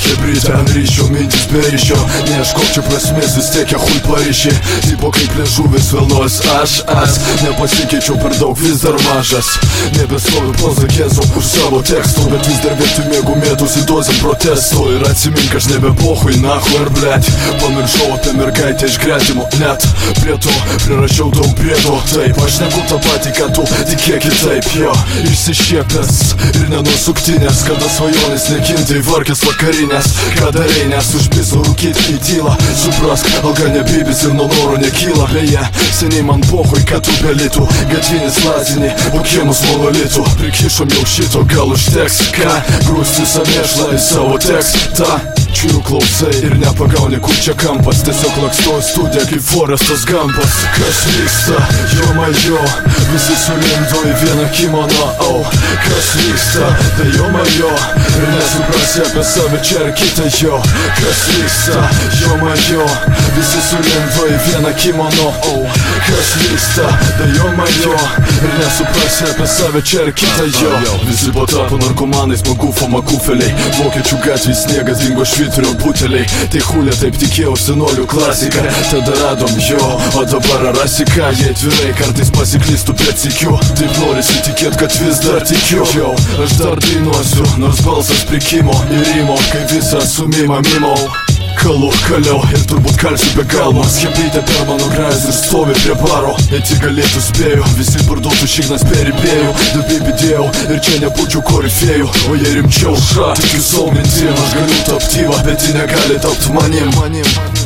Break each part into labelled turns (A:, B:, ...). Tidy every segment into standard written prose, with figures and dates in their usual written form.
A: chebrytė ant ryšio, mintis be ryšio. Neieškok čia prasmės, vis tiek ją chuj pariši. Tipo kaip liežuvis vilnos aš nepasikeičiau per daug, vis dar mažas. Nebestoviu pozakėzau už savo tekstų, bet vis dar vietoj mėgų mėtausi dozėm protestų. Ir atsimink, aš nebe pohui, nahu ir blet. Pamiršau apie mergaitę iš gretimo, net prie to prirašiau daug priedo. Taip, aš neku tą patį, ką tu, tikėk kitaip, jo. Išsišiepęs ir nenusuktinės, kada svajonės nekintai varkės vakarinės. Ką darai, nes užpiso rūkyti į tylą. Suprask, alga nebybis ir nuo noro nekyla. Beje, seniai man pohui, kad tu belitų. Gatvinis lazinį, o kiemus monolitų. Prikišom jau šito, gal užteks. Ką, grūsti samėšlą į savo tekstą. Čiū klausai ir nepagauni, kur čia kampas. Tiesiog lakstau į studiją kaip Forestas Gampas. Kas vyksta, jo majo, visi sulindo į vieną kimono. Kas vyksta, tai jo majo, ir nesuprasi apie save čia ir kitą jo. Kas vyksta, jo majo, visi sulindo į vieną kimono. Kas vyksta, tai jo majo, ir nesuprasi apie save čia ir kitą jo. Visi patapo narkomanais, magufo makufeliai. Vokiečių gatvėj sniegas dingo švyturio buteliai. Tai hulė taip tikėjau senolių klasiką. Tada radom jo, o dabar rasi ką. Jei atvirai kartais pasiklystų prie cikių. Taip norisi tikėt, kad vis dar tikiu. Jau, aš dar dainuosiu, nors balsas prikimo ir rimo, kai visą sumimą mimau. Kalu, kaliau ir turbūt kalsiu be galvo. Skeprytė per mano grąs ir stovi prie baro. Eti galėtų spėjau, visi parduotų šignas peripėjų. Dubiai bidėjau ir čia nebūčiau korifėjų. O jei rimčiau, tikiu savo mintim. Aš galiu tapti va, bet ji negali tapti manim.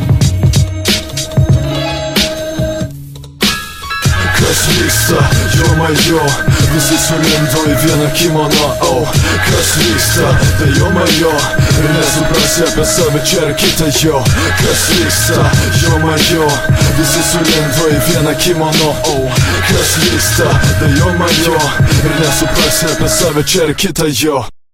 A: Kas vyksta, jo majo, visi sulindo į vieną kimono. Kas vyksta, tai jo majo, ir nesuprasi apie save čia ir kitą jo. Kas vyksta, jo majo, visi sulindo į vieną kimono. Kas vyksta, tai jo majo, ir nesuprasi apie save čia ir kitą jo.